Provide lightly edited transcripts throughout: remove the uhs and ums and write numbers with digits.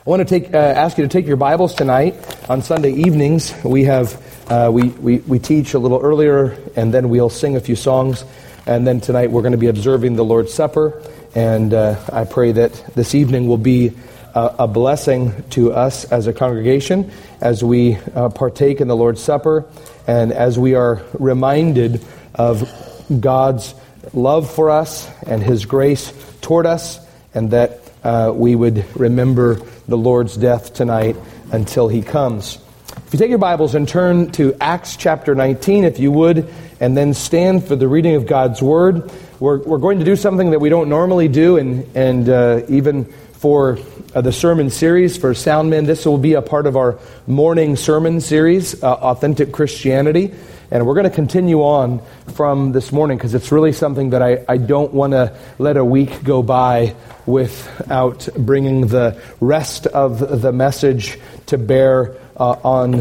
I want to ask you to take your Bibles tonight. On Sunday evenings, we teach a little earlier, and then we'll sing a few songs. And then tonight we're going to be observing the Lord's Supper. And I pray that this evening will be a blessing to us as a congregation as we partake in the Lord's Supper, and as we are reminded of God's love for us and His grace toward us, and that we would remember the Lord's death tonight until He comes. If you take your Bibles and turn to Acts chapter 19, if you would, and then stand for the reading of God's Word. We're going to do something that we don't normally do, and even for the sermon series for Soundmen, this will be a part of our morning sermon series, Authentic Christianity. And we're going to continue on from this morning because it's really something that I don't want to let a week go by without bringing the rest of the message to bear on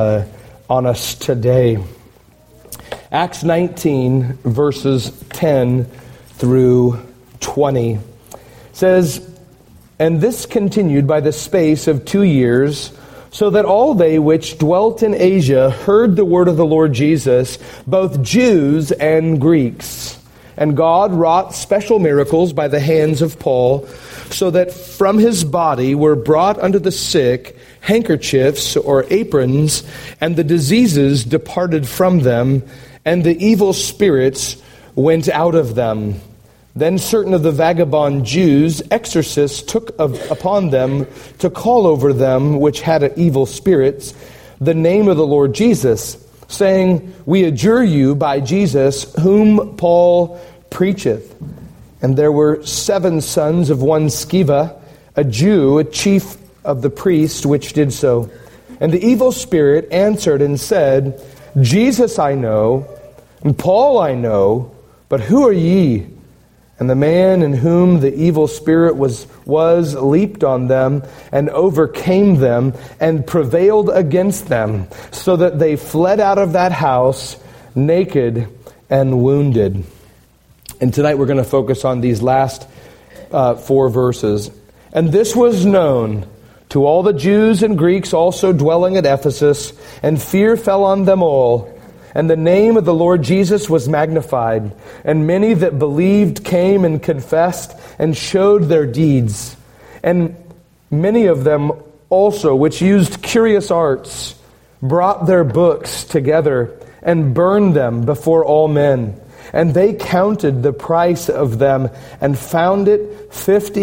us today. Acts 19, verses 10 through 20 says, "And this continued by the space of 2 years, so that all they which dwelt in Asia heard the word of the Lord Jesus, both Jews and Greeks. And God wrought special miracles by the hands of Paul, so that from his body were brought unto the sick handkerchiefs or aprons, and the diseases departed from them, and the evil spirits went out of them. Then certain of the vagabond Jews, exorcists, took upon them to call over them which had evil spirits the name of the Lord Jesus, saying, We adjure you by Jesus, whom Paul preacheth. And there were 7 sons of one Sceva, a Jew, a chief of the priests, which did so. And the evil spirit answered and said, Jesus I know, and Paul I know, but who are ye? And the man in whom the evil spirit was leaped on them and overcame them and prevailed against them, so that they fled out of that house naked and wounded." And tonight we're going to focus on these last 4 verses. "And this was known to all the Jews and Greeks also dwelling at Ephesus, and fear fell on them all. And the name of the Lord Jesus was magnified, and many that believed came and confessed and showed their deeds. And many of them also, which used curious arts, brought their books together and burned them before all men. And they counted the price of them and found it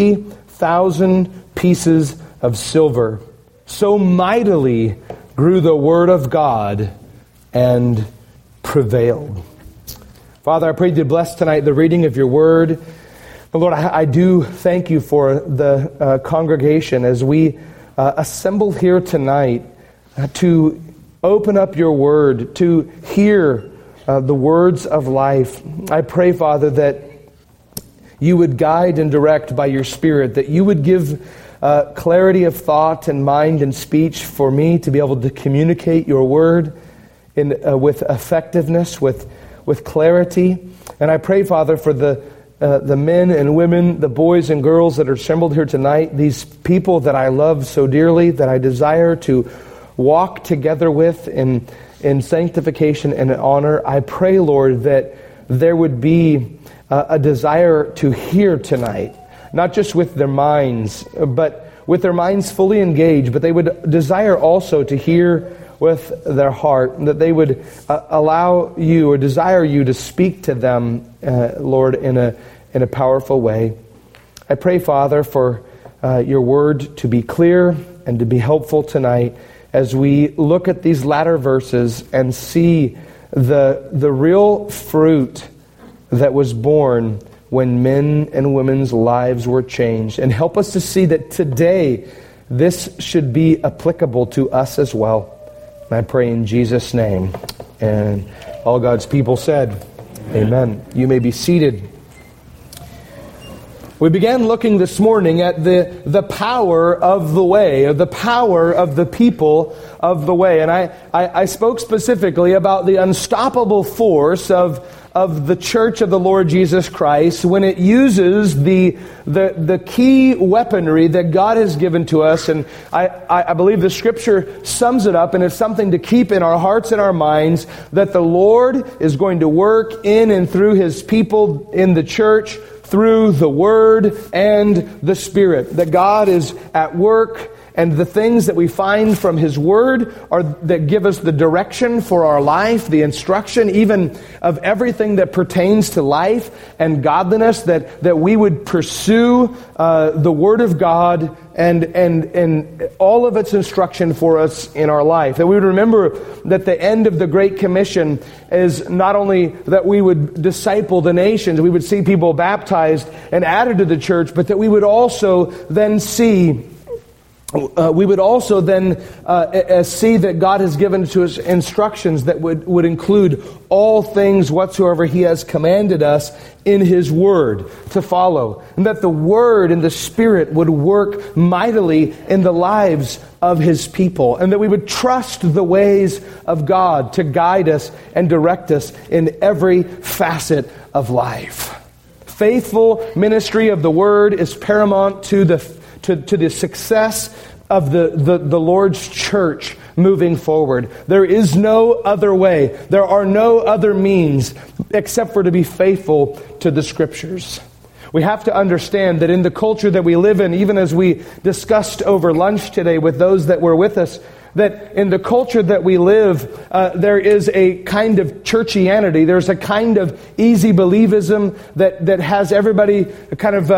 50,000 pieces of silver. So mightily grew the word of God and prevailed." Father, I pray you bless tonight the reading of your word. But Lord, I do thank you for the congregation as we assemble here tonight to open up your word, to hear the words of life. I pray, Father, that you would guide and direct by your Spirit, that you would give clarity of thought and mind and speech for me to be able to communicate your word with effectiveness, with clarity. And I pray, Father, for the men and women, the boys and girls that are assembled here tonight, these people that I love so dearly, that I desire to walk together with in sanctification and honor. I pray, Lord, that there would be a desire to hear tonight, not just with their minds, but with their minds fully engaged, but they would desire also to hear with their heart, that they would allow you or desire you to speak to them, Lord, in a powerful way. I pray, Father, for your word to be clear and to be helpful tonight as we look at these latter verses and see the real fruit that was born when men and women's lives were changed. And help us to see that today this should be applicable to us as well. And I pray in Jesus' name. And all God's people said, Amen. You may be seated. We began looking this morning at the power of the way, or the power of the people of the way. And I spoke specifically about the unstoppable force of of the church of the Lord Jesus Christ, when it uses the key weaponry that God has given to us, and I believe the Scripture sums it up, and it's something to keep in our hearts and our minds, that the Lord is going to work in and through His people in the church through the Word and the Spirit. That God is at work, and the things that we find from His Word are that give us the direction for our life, the instruction even of everything that pertains to life and godliness, that we would pursue the Word of God and all of its instruction for us in our life. That we would remember that the end of the Great Commission is not only that we would disciple the nations, we would see people baptized and added to the church, but that we would also then see that God has given to us instructions that would include all things whatsoever He has commanded us in His Word to follow. And that the Word and the Spirit would work mightily in the lives of His people. And that we would trust the ways of God to guide us and direct us in every facet of life. Faithful ministry of the Word is paramount to the success of the Lord's church moving forward. There is no other way. There are no other means except for to be faithful to the Scriptures. We have to understand that in the culture that we live in, even as we discussed over lunch today with those that were with us, that in the culture that we live, there is a kind of churchianity. There's a kind of easy believism that has everybody kind of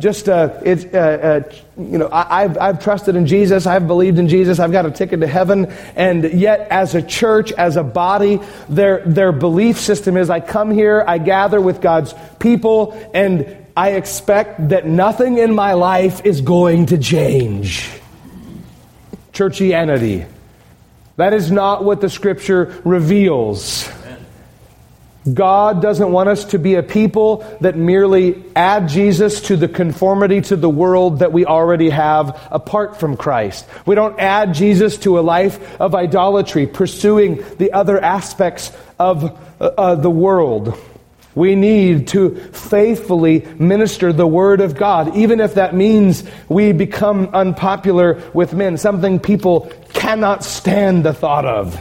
I've trusted in Jesus, I've believed in Jesus, I've got a ticket to heaven. And yet, as a church, as a body, their belief system is: I come here, I gather with God's people, and I expect that nothing in my life is going to change. Churchianity. That is not what the Scripture reveals. God doesn't want us to be a people that merely add Jesus to the conformity to the world that we already have apart from Christ. We don't add Jesus to a life of idolatry, pursuing the other aspects of the world. We need to faithfully minister the Word of God, even if that means we become unpopular with men, something people cannot stand the thought of.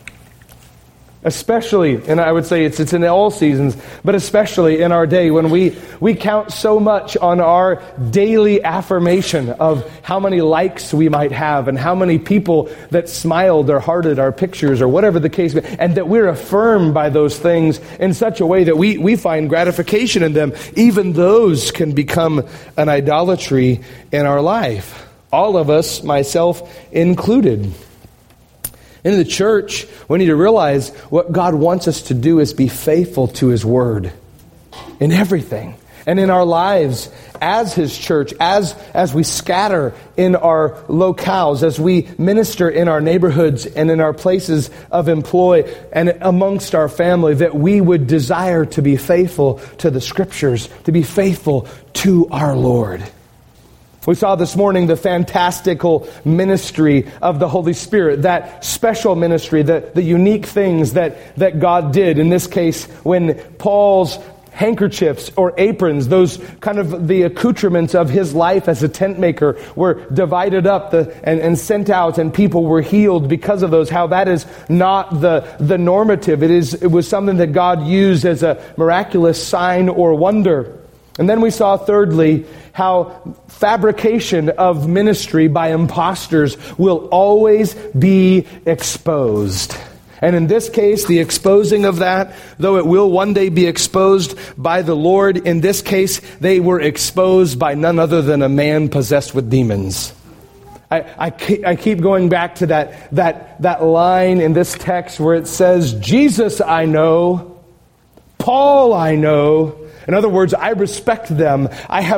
Especially, and I would say it's in all seasons, but especially in our day when we count so much on our daily affirmation of how many likes we might have and how many people that smiled or hearted our pictures or whatever the case may be, and that we're affirmed by those things in such a way that we find gratification in them. Even those can become an idolatry in our life. All of us, myself included. In the church, we need to realize what God wants us to do is be faithful to His Word in everything. And in our lives as His church, as we scatter in our locales, as we minister in our neighborhoods and in our places of employ and amongst our family, that we would desire to be faithful to the Scriptures, to be faithful to our Lord. We saw this morning the fantastical ministry of the Holy Spirit, that special ministry, the unique things that God did. In this case, when Paul's handkerchiefs or aprons, those kind of the accoutrements of his life as a tent maker, were divided up and sent out, and people were healed because of those. How that is not the normative. It was something that God used as a miraculous sign or wonder. And then we saw, thirdly, how fabrication of ministry by imposters will always be exposed. And in this case, the exposing of that, though it will one day be exposed by the Lord, in this case, they were exposed by none other than a man possessed with demons. I keep going back to that line in this text where it says, Jesus I know, Paul I know. In other words, I respect them. I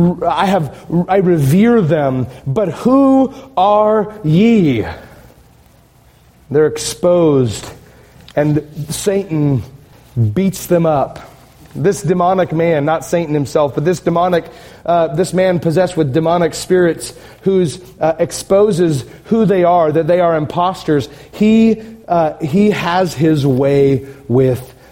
revere them. But who are ye? They're exposed, and Satan beats them up. This demonic man, not Satan himself, but this man possessed with demonic spirits, who's exposes who they are, that they are imposters. He has his way with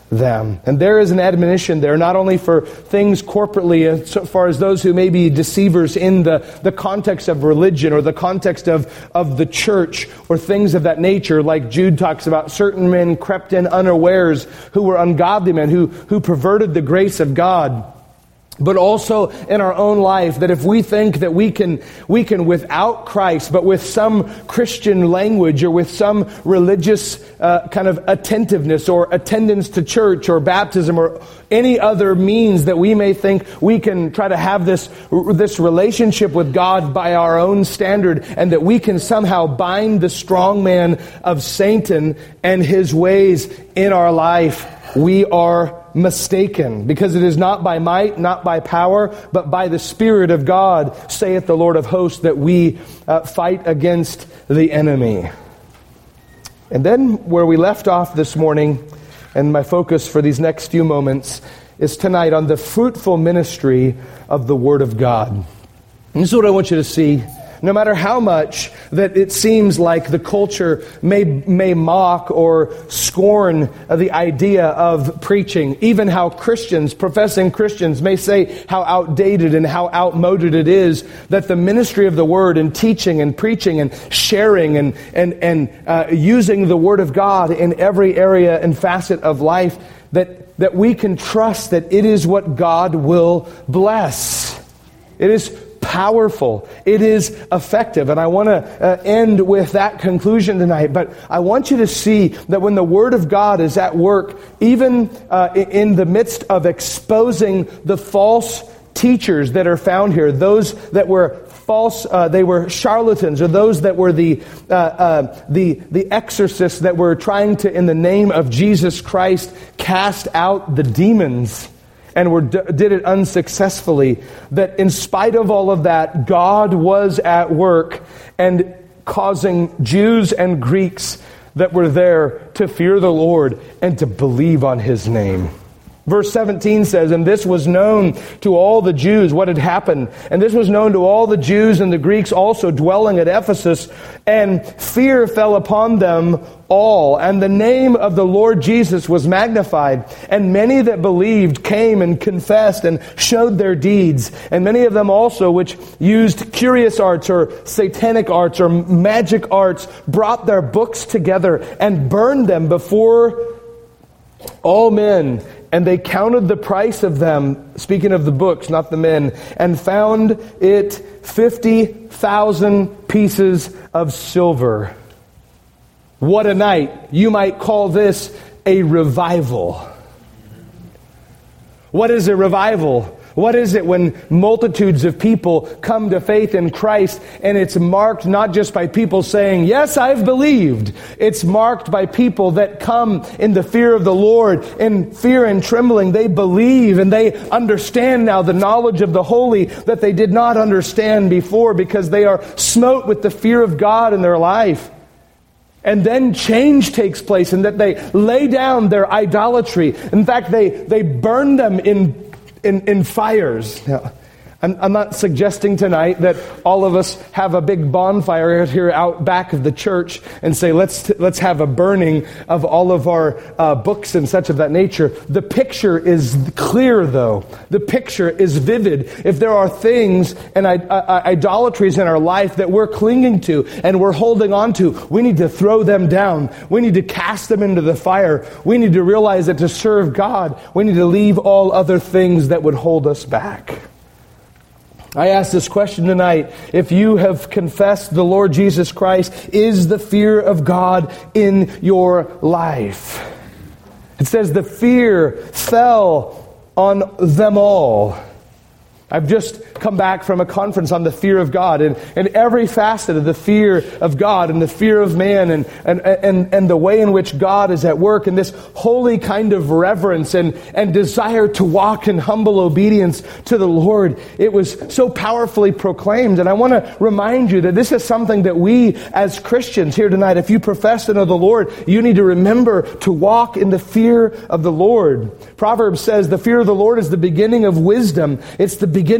them. And there is an admonition there, not only for things corporately, as far as those who may be deceivers in the context of religion or the context of the church or things of that nature, like Jude talks about certain men crept in unawares who were ungodly men, who perverted the grace of God. But also in our own life, that if we think that we can without Christ, but with some Christian language or with some religious kind of attentiveness or attendance to church or baptism or any other means that we may think we can try to have this relationship with God by our own standard, and that we can somehow bind the strong man of Satan and his ways in our life, we are mistaken, because it is not by might, not by power, but by the Spirit of God, saith the Lord of hosts, that we fight against the enemy. And then where we left off this morning, and my focus for these next few moments, is tonight on the fruitful ministry of the Word of God. And this is what I want you to see. No matter how much that it seems like the culture may mock or scorn the idea of preaching, even how Christians, professing Christians, may say how outdated and how outmoded it is, that the ministry of the Word and teaching and preaching and sharing and using the Word of God in every area and facet of life, that we can trust that it is what God will bless. It is powerful. It is effective. And I want to end with that conclusion tonight. But I want you to see that when the Word of God is at work, even in the midst of exposing the false teachers that are found here, those that were false, they were charlatans, or those that were the exorcists that were trying to, in the name of Jesus Christ, cast out the demons, and did it unsuccessfully, that in spite of all of that, God was at work and causing Jews and Greeks that were there to fear the Lord and to believe on His name. Verse 17 says, and this was known to all the Jews, what had happened. And this was known to all the Jews and the Greeks also dwelling at Ephesus. And fear fell upon them all. And the name of the Lord Jesus was magnified. And many that believed came and confessed and showed their deeds. And many of them also, which used curious arts or satanic arts or magic arts, brought their books together and burned them before all men. And they counted the price of them, speaking of the books, not the men, and found it 50,000 pieces of silver. What a night. You might call this a revival. What is a revival? What is it when multitudes of people come to faith in Christ, and it's marked not just by people saying, yes, I've believed. It's marked by people that come in the fear of the Lord, in fear and trembling. They believe and they understand now the knowledge of the holy that they did not understand before, because they are smote with the fear of God in their life. And then change takes place, and that they lay down their idolatry. In fact, they burn them in fires. Now, I'm not suggesting tonight that all of us have a big bonfire here out back of the church and say, let's have a burning of all of our books and such of that nature. The picture is clear, though. The picture is vivid. If there are things and idolatries in our life that we're clinging to and we're holding on to, we need to throw them down. We need to cast them into the fire. We need to realize that to serve God, we need to leave all other things that would hold us back. I ask this question tonight. If you have confessed the Lord Jesus Christ, is the fear of God in your life? It says the fear fell on them all. I've just come back from a conference on the fear of God, and every facet of the fear of God and the fear of man and the way in which God is at work, and this holy kind of reverence and desire to walk in humble obedience to the Lord. It was so powerfully proclaimed, and I want to remind you that this is something that we as Christians here tonight, if you profess to know the Lord, you need to remember to walk in the fear of the Lord. Proverbs says the fear of the Lord is the beginning of wisdom. It's the beginning of knowledge.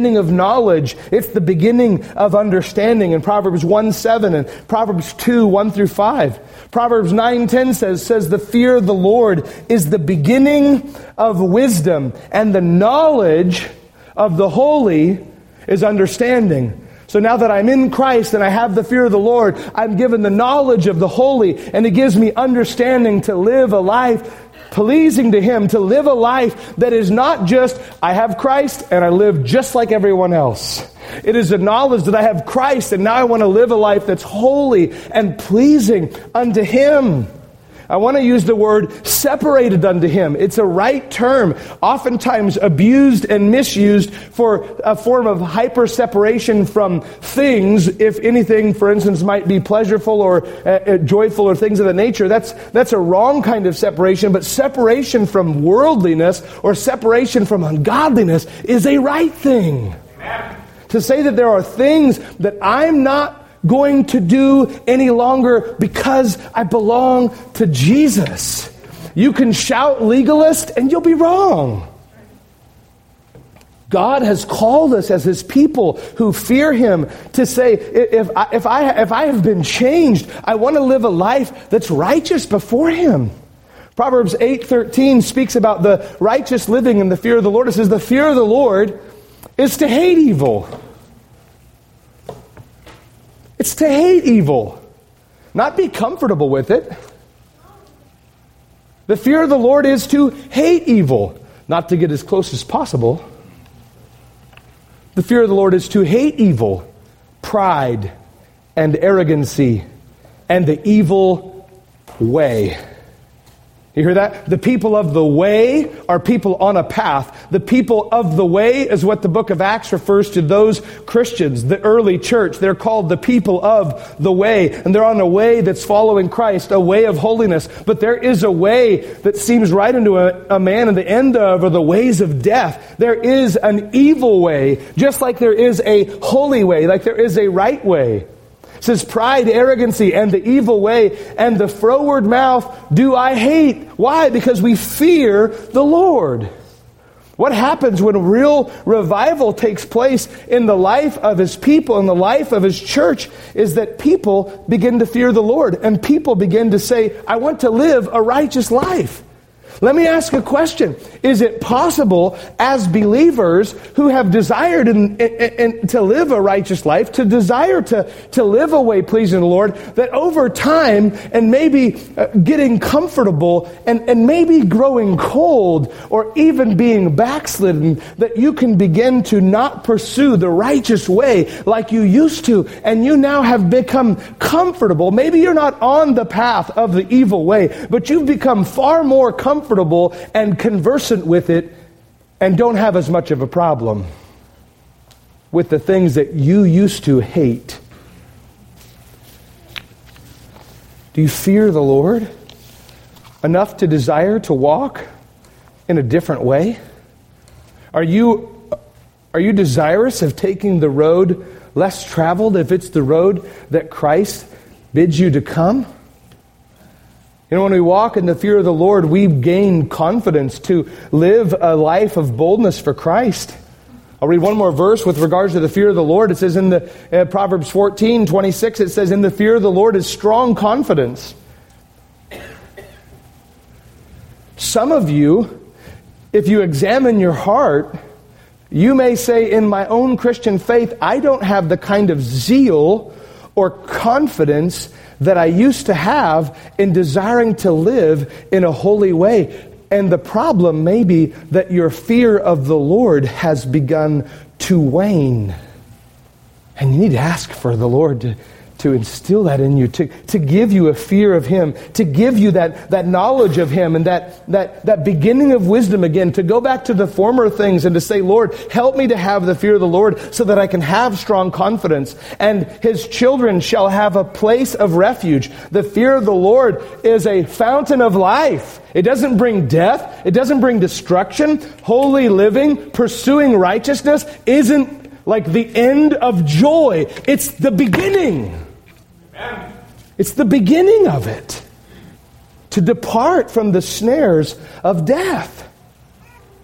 knowledge. It's the beginning of understanding in Proverbs 1:7 and Proverbs 2:1-5. Proverbs 9:10 says, the fear of the Lord is the beginning of wisdom, and the knowledge of the holy is understanding. So now that I'm in Christ and I have the fear of the Lord, I'm given the knowledge of the holy, and it gives me understanding to live a life pleasing to Him, to live a life that is not just, I have Christ and I live just like everyone else. It is a knowledge that I have Christ and now I want to live a life that's holy and pleasing unto Him. I want to use the word separated unto Him. It's a right term, oftentimes abused and misused for a form of hyper-separation from things, if anything, for instance, might be pleasureful or joyful or things of that nature. That's a wrong kind of separation, but separation from worldliness or separation from ungodliness is a right thing. Amen. To say that there are things that I'm not going to do any longer because I belong to Jesus. You can shout legalist and you'll be wrong. God has called us as His people who fear Him to say, if I have been changed, I want to live a life that's righteous before Him. Proverbs 8:13 speaks about the righteous living and the fear of the Lord. It says, the fear of the Lord is to hate evil. It's to hate evil, not be comfortable with it. The fear of the Lord is to hate evil, not to get as close as possible. The fear of the Lord is to hate evil, pride, and arrogancy, and the evil way. You hear that? The people of the way are people on a path. The people of the way is what the book of Acts refers to those Christians, the early church. They're called the people of the way. And they're on a way that's following Christ, a way of holiness. But there is a way that seems right into a man, and the end of are the ways of death. There is an evil way, just like there is a holy way, like there is a right way. It says, pride, arrogancy, and the evil way, and the froward mouth do I hate. Why? Because we fear the Lord. What happens when real revival takes place in the life of His people, in the life of His church, is that people begin to fear the Lord, and people begin to say, I want to live a righteous life. Let me ask a question. Is it possible as believers who have desired to live a righteous life, to desire to live a way pleasing to the Lord, that over time and maybe getting comfortable and maybe growing cold or even being backslidden, that you can begin to not pursue the righteous way like you used to, and you now have become comfortable? Maybe you're not on the path of the evil way, but you've become far more comfortable and conversant with it and don't have as much of a problem with the things that you used to hate. Do you fear the Lord enough to desire to walk in a different way? Are you desirous of taking the road less traveled if it's the road that Christ bids you to come? You know, when we walk in the fear of the Lord, we gain confidence to live a life of boldness for Christ. I'll read one more verse with regards to the fear of the Lord. It says in the Proverbs 14:26, it says, in the fear of the Lord is strong confidence. Some of you, if you examine your heart, you may say, in my own Christian faith, I don't have the kind of zeal or confidence that I used to have in desiring to live in a holy way. And the problem may be that your fear of the Lord has begun to wane. And you need to ask for the Lord to instill that in you, to give you a fear of Him, to give you that knowledge of Him and that beginning of wisdom again, to go back to the former things and to say, Lord, help me to have the fear of the Lord so that I can have strong confidence. And His children shall have a place of refuge. The fear of the Lord is a fountain of life. It doesn't bring death. It doesn't bring destruction. Holy living, pursuing righteousness isn't like the end of joy. It's the beginning. Amen. It's the beginning of it. To depart from the snares of death.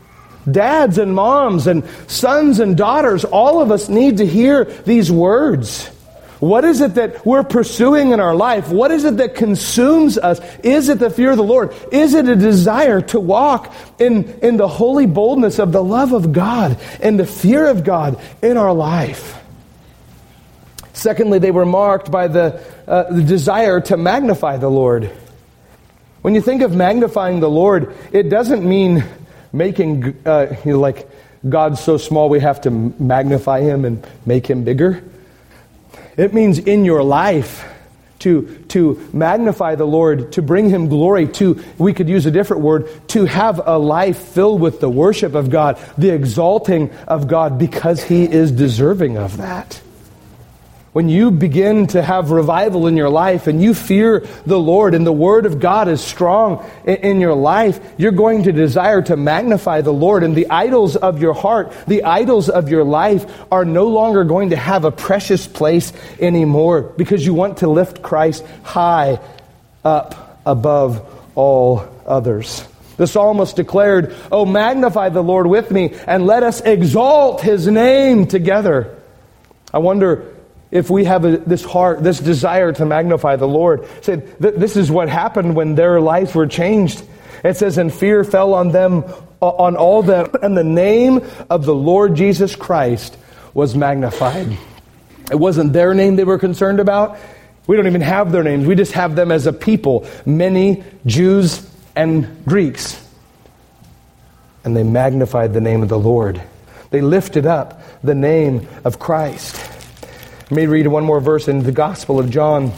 Dads and moms and sons and daughters, all of us need to hear these words. What is it that we're pursuing in our life? What is it that consumes us? Is it the fear of the Lord? Is it a desire to walk in the holy boldness of the love of God and the fear of God in our life? Secondly, they were marked by the desire to magnify the Lord. When you think of magnifying the Lord, it doesn't mean making, like God's so small we have to magnify Him and make Him bigger. It means in your life to magnify the Lord, to bring Him glory, we could use a different word, to have a life filled with the worship of God, the exalting of God, because He is deserving of that. When you begin to have revival in your life and you fear the Lord and the Word of God is strong in your life, you're going to desire to magnify the Lord. And the idols of your heart, the idols of your life are no longer going to have a precious place anymore because you want to lift Christ high up above all others. The psalmist declared, "Oh, magnify the Lord with me and let us exalt His name together." I wonder if we have this heart, this desire to magnify the Lord. This is what happened when their lives were changed. It says, "And fear fell on them, on all them, and the name of the Lord Jesus Christ was magnified." It wasn't their name they were concerned about. We don't even have their names. We just have them as a people, many Jews and Greeks. And they magnified the name of the Lord. They lifted up the name of Christ. Let me read one more verse in the Gospel of John.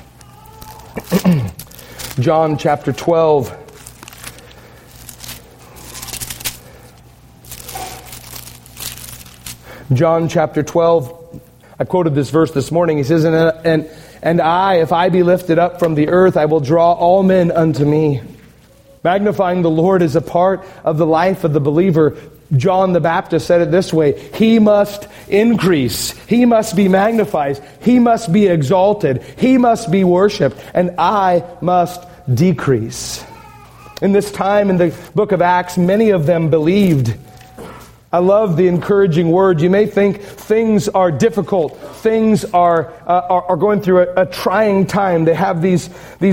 John chapter 12. John chapter 12. I quoted this verse this morning. He says, And I, if I be lifted up from the earth, I will draw all men unto me. Magnifying the Lord is a part of the life of the believer. John the Baptist said it this way: He must increase, He must be magnified, He must be exalted, He must be worshipped, and I must decrease. In this time in the book of Acts, many of them believed. I love the encouraging word. You may think things are difficult, things are going through a trying time. They have these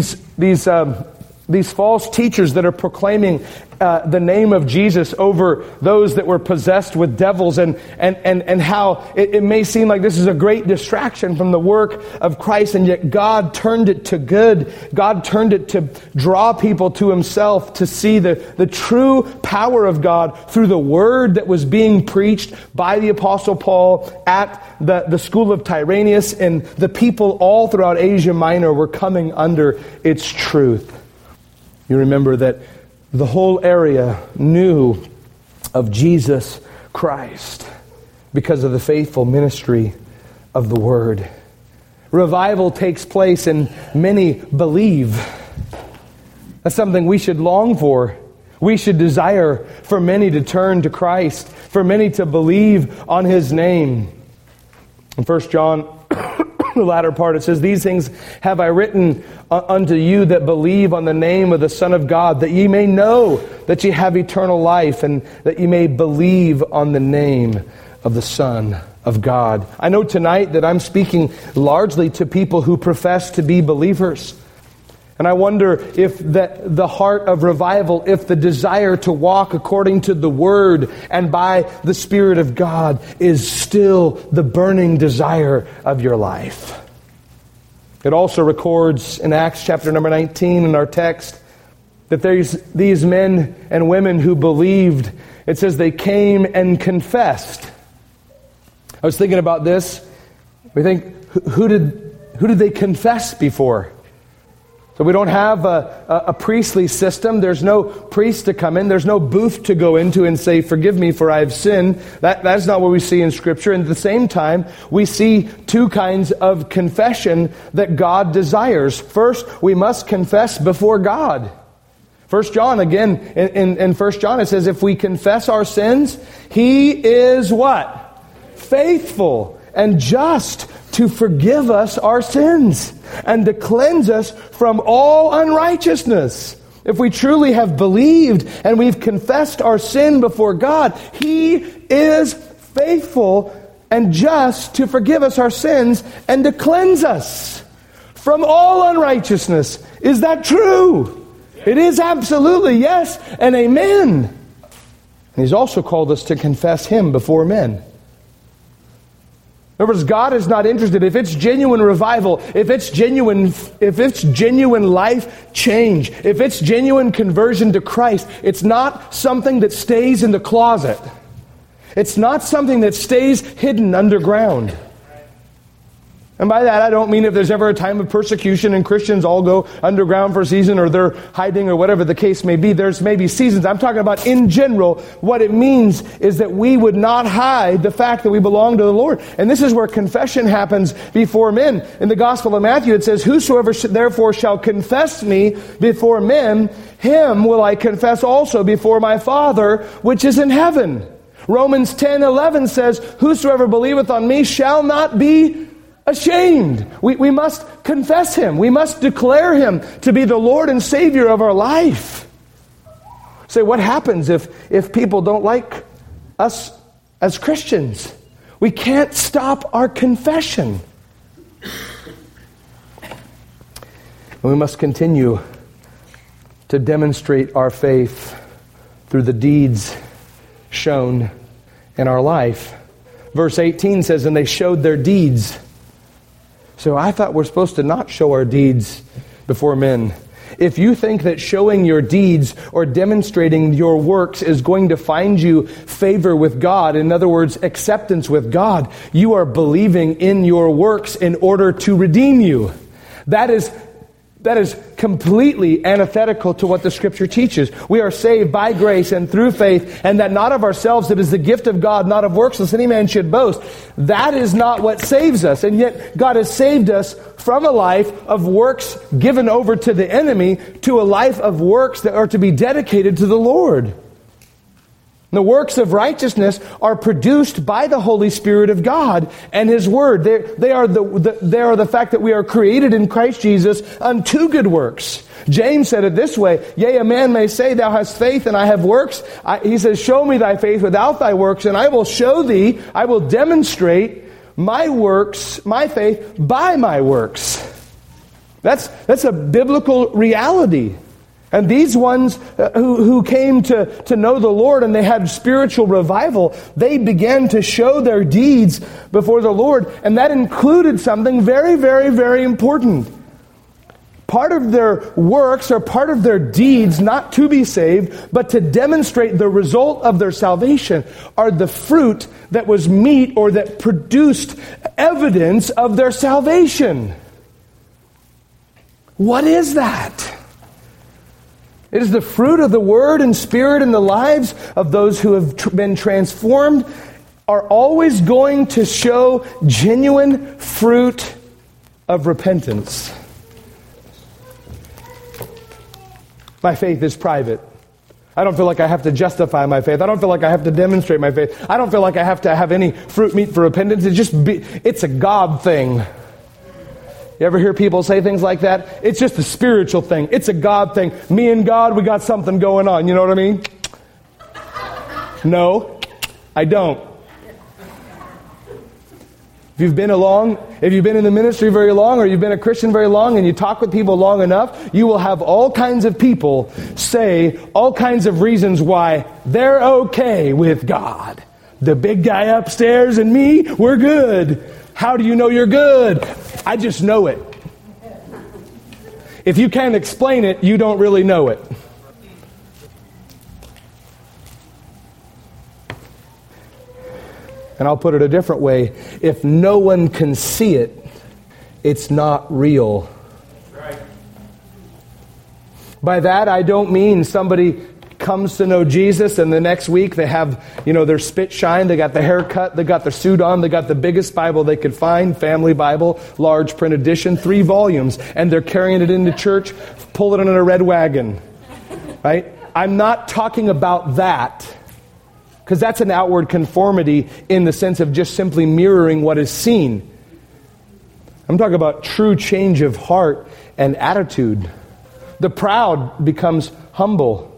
false teachers that are proclaiming the name of Jesus over those that were possessed with devils, and how it may seem like this is a great distraction from the work of Christ, and yet God turned it to good. God turned it to draw people to Himself, to see the true power of God through the word that was being preached by the Apostle Paul at the school of Tyrannus, and the people all throughout Asia Minor were coming under its truth. You remember that the whole area knew of Jesus Christ because of the faithful ministry of the Word. Revival takes place and many believe. That's something we should long for. We should desire for many to turn to Christ, for many to believe on His name. In 1 John, the latter part, it says, "These things have I written unto you that believe on the name of the Son of God, that ye may know that ye have eternal life, and that ye may believe on the name of the Son of God." I know tonight that I'm speaking largely to people who profess to be believers. And I wonder if the heart of revival, if the desire to walk according to the Word and by the Spirit of God is still the burning desire of your life. It also records in Acts chapter number 19 in our text that there's these men and women who believed. It says they came and confessed. I was thinking about this. We think, who did they confess before? So we don't have a priestly system. There's no priest to come in. There's no booth to go into and say, "Forgive me for I have sinned." That's not what we see in Scripture. And at the same time, we see two kinds of confession that God desires. First, we must confess before God. 1 John, again, in 1 John, it says, if we confess our sins, He is what? Faithful and just to forgive us our sins and to cleanse us from all unrighteousness. if we truly have believed and we've confessed our sin before God, He is faithful and just to forgive us our sins and to cleanse us from all unrighteousness. Is that true? It is absolutely, yes and amen. And He's also called us to confess Him before men. In other words, God is not interested. If it's genuine revival, if it's genuine life change, if it's genuine conversion to Christ, it's not something that stays in the closet. It's not something that stays hidden underground. And by that, I don't mean if there's ever a time of persecution and Christians all go underground for a season or they're hiding or whatever the case may be. There's maybe seasons. I'm talking about in general. What it means is that we would not hide the fact that we belong to the Lord. And this is where confession happens before men. In the Gospel of Matthew, it says, "Whosoever therefore shall confess me before men, him will I confess also before my Father which is in heaven." Romans 10:11 says, "Whosoever believeth on me shall not be ashamed." We must confess Him. We must declare Him to be the Lord and Savior of our life. Say, what happens if people don't like us as Christians? We can't stop our confession. And we must continue to demonstrate our faith through the deeds shown in our life. Verse 18 says, "And they showed their deeds." So I thought we're supposed to not show our deeds before men. If you think that showing your deeds or demonstrating your works is going to find you favor with God, in other words, acceptance with God, you are believing in your works in order to redeem you. That is completely antithetical to what the Scripture teaches. We are saved by grace and through faith, and that not of ourselves, it is the gift of God, not of works, lest any man should boast. That is not what saves us. And yet God has saved us from a life of works given over to the enemy to a life of works that are to be dedicated to the Lord. The works of righteousness are produced by the Holy Spirit of God and His Word. They are the fact that we are created in Christ Jesus unto good works. James said it this way, "Yea, a man may say, thou hast faith and I have works." He says, "Show me thy faith without thy works, and I will show thee, I will demonstrate my works, my faith by my works." That's a biblical reality. And these ones who came to know the Lord and they had spiritual revival, they began to show their deeds before the Lord. And that included something very, very, very important. Part of their works or part of their deeds, not to be saved, but to demonstrate the result of their salvation, are the fruit that was meat or that produced evidence of their salvation. What is that? It is the fruit of the Word and Spirit in the lives of those who have been transformed are always going to show genuine fruit of repentance. My faith is private. I don't feel like I have to justify my faith. I don't feel like I have to demonstrate my faith. I don't feel like I have to have any fruit meat for repentance. It's a God thing. You ever hear people say things like that? It's just a spiritual thing. It's a God thing. Me and God, we got something going on. You know what I mean? No, I don't. If you've been in the ministry very long, or you've been a Christian very long, and you talk with people long enough, you will have all kinds of people say all kinds of reasons why they're okay with God. The big guy upstairs and me, we're good. How do you know you're good? I just know it. If you can't explain it, you don't really know it. And I'll put it a different way. If no one can see it, it's not real. By that, I don't mean somebody comes to know Jesus and the next week they have, their spit shine, they got the haircut, they got their suit on, they got the biggest Bible they could find, family Bible, large print edition, 3 volumes, and they're carrying it into church, pulling it in a red wagon. Right? I'm not talking about that, because that's an outward conformity in the sense of just simply mirroring what is seen. I'm talking about true change of heart and attitude. The proud becomes humble.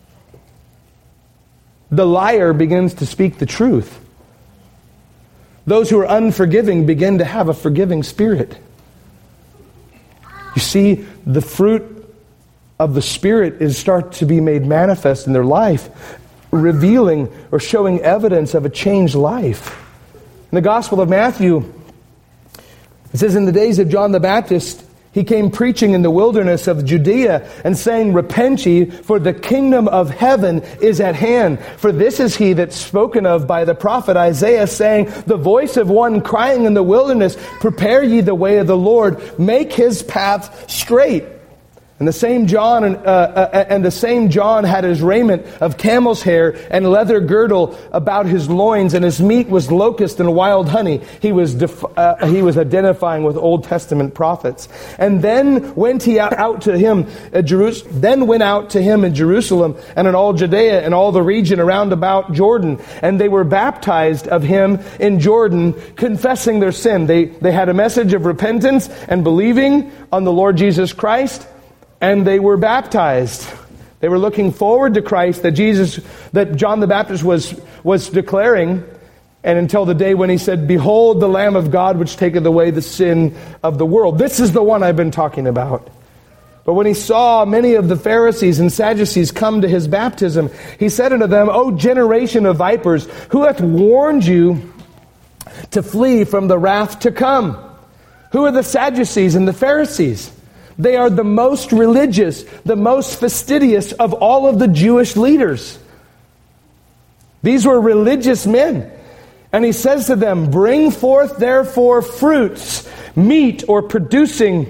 The liar begins to speak the truth. Those who are unforgiving begin to have a forgiving spirit. You see, the fruit of the Spirit is start to be made manifest in their life, revealing or showing evidence of a changed life. In the Gospel of Matthew, it says, in the days of John the Baptist, he came preaching in the wilderness of Judea and saying, repent ye, for the kingdom of heaven is at hand. For this is he that's spoken of by the prophet Isaiah, saying, the voice of one crying in the wilderness, prepare ye the way of the Lord, make his path straight. And the same John had his raiment of camel's hair and leather girdle about his loins, and his meat was locust and wild honey. He was identifying with Old Testament prophets. And then went out to him in Jerusalem and in all Judea and all the region around about Jordan, and they were baptized of him in Jordan, confessing their sin. They had a message of repentance and believing on the Lord Jesus Christ. And they were baptized. They were looking forward to Christ that John the Baptist was declaring, and until the day when he said, behold the Lamb of God which taketh away the sin of the world. This is the one I've been talking about. But when he saw many of the Pharisees and Sadducees come to his baptism, he said unto them, O generation of vipers, who hath warned you to flee from the wrath to come? Who are the Sadducees and the Pharisees? They are the most religious, the most fastidious of all of the Jewish leaders. These were religious men. And he says to them, bring forth therefore fruits, meat or producing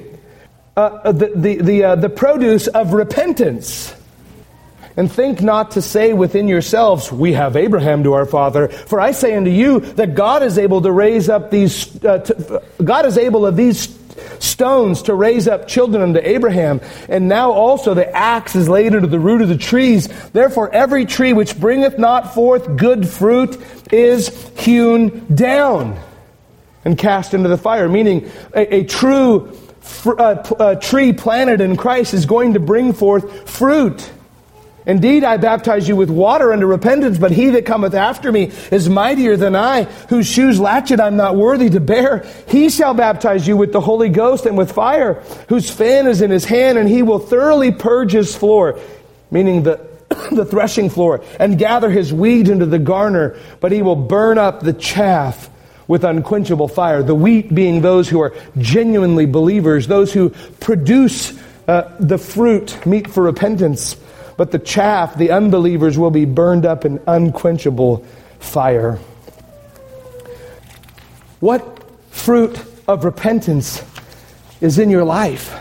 the produce of repentance. And think not to say within yourselves, we have Abraham to our father. For I say unto you that God is able to raise up these, God is able of these stones to raise up children unto Abraham. And now also the axe is laid unto the root of the trees. Therefore every tree which bringeth not forth good fruit is hewn down and cast into the fire. Meaning a true tree planted in Christ is going to bring forth fruit. Indeed, I baptize you with water unto repentance, but he that cometh after me is mightier than I, whose shoes latchet I'm not worthy to bear. He shall baptize you with the Holy Ghost and with fire, whose fan is in his hand, and he will thoroughly purge his floor, meaning the threshing floor, and gather his wheat into the garner, but he will burn up the chaff with unquenchable fire. The wheat being those who are genuinely believers, those who produce the fruit, meet for repentance. But the chaff, the unbelievers, will be burned up in unquenchable fire. What fruit of repentance is in your life?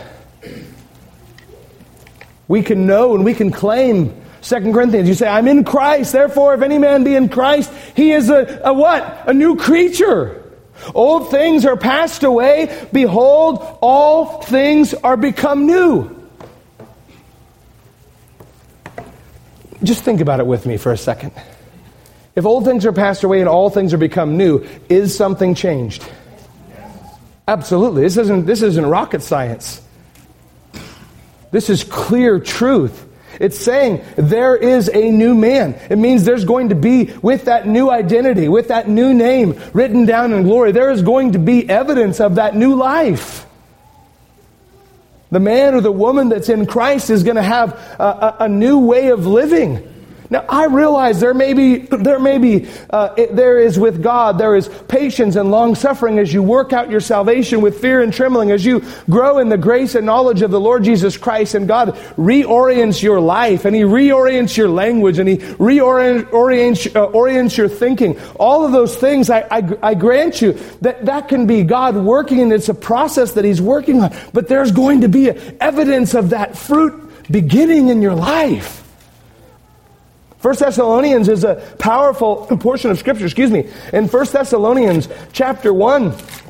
We can know and we can claim 2 Corinthians. You say, I'm in Christ, therefore if any man be in Christ, he is a what? A new creature. Old things are passed away. Behold, all things are become new. Just think about it with me for a second. If old things are passed away and all things are become new, is something changed? Absolutely. This isn't rocket science. This is clear truth. It's saying there is a new man. It means there's going to be, with that new identity, with that new name written down in glory, there is going to be evidence of that new life. The man or the woman that's in Christ is going to have a new way of living. Now, I realize there is with God, there is patience and long suffering as you work out your salvation with fear and trembling, as you grow in the grace and knowledge of the Lord Jesus Christ, and God reorients your life, and He reorients your language, and He reorients your thinking. All of those things, I grant you that can be God working, and it's a process that He's working on. But there's going to be evidence of that fruit beginning in your life. 1 Thessalonians is a powerful portion of Scripture. In 1 Thessalonians chapter 1.